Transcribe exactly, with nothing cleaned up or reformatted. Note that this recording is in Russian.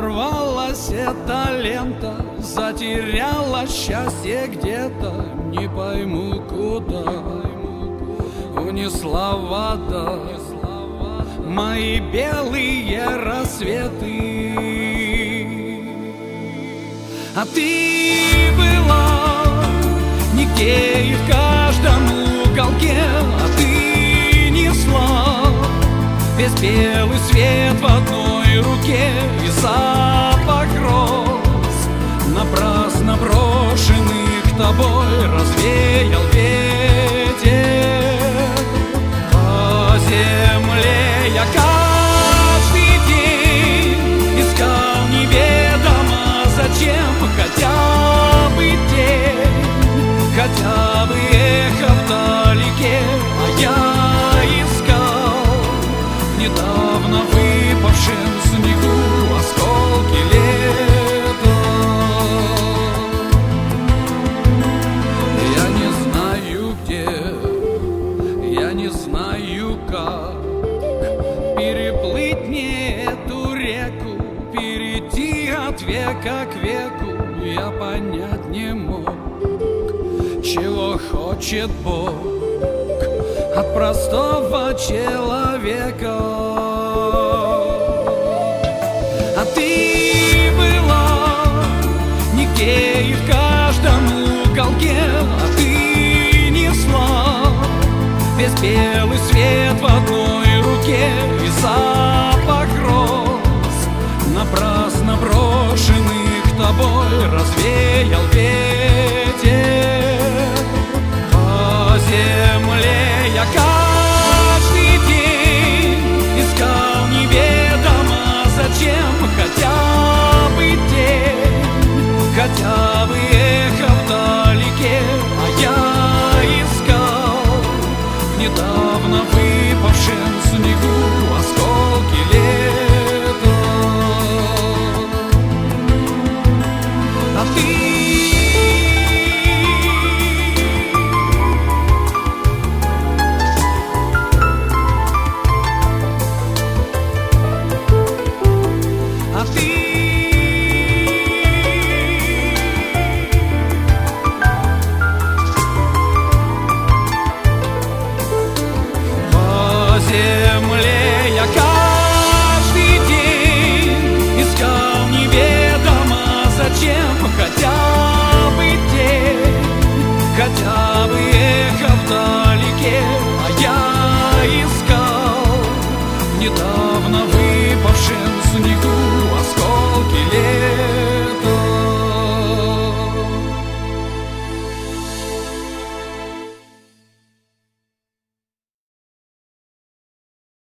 Порвалась эта лента, затеряла счастье где-то, не пойму куда. Унесла вода мои белые рассветы. А ты была нигде и в каждом уголке, а ты несла весь белый свет в одной руке. И запах роз, напрасно брошенных тобой, развеял ветер по земле. Я каждый день искал неведомо зачем, хотя бы день, хотя бы эхо вдалеке. А я искал в недавно выпавшем снегу осколки лета. Я не знаю где, я не знаю как переплыть мне эту реку, перейти от века к веку. Я понять не мог, чего хочет Бог от простого человека. А ты была нигде и в каждом уголке, а ты несла весь белый свет в одной руке. И запах роз, напрасно брошенных тобой, развеял ветер по земле. Я каждый день искал неведомо зачем, хотя бы день, хотя бы эхо вдалеке. А я искал в недавно выпавшем снегу осколки лета. А ты А ты по земле. Я каждый день искал неведомо зачем, хотя бы день, хотя бы эхо вдали.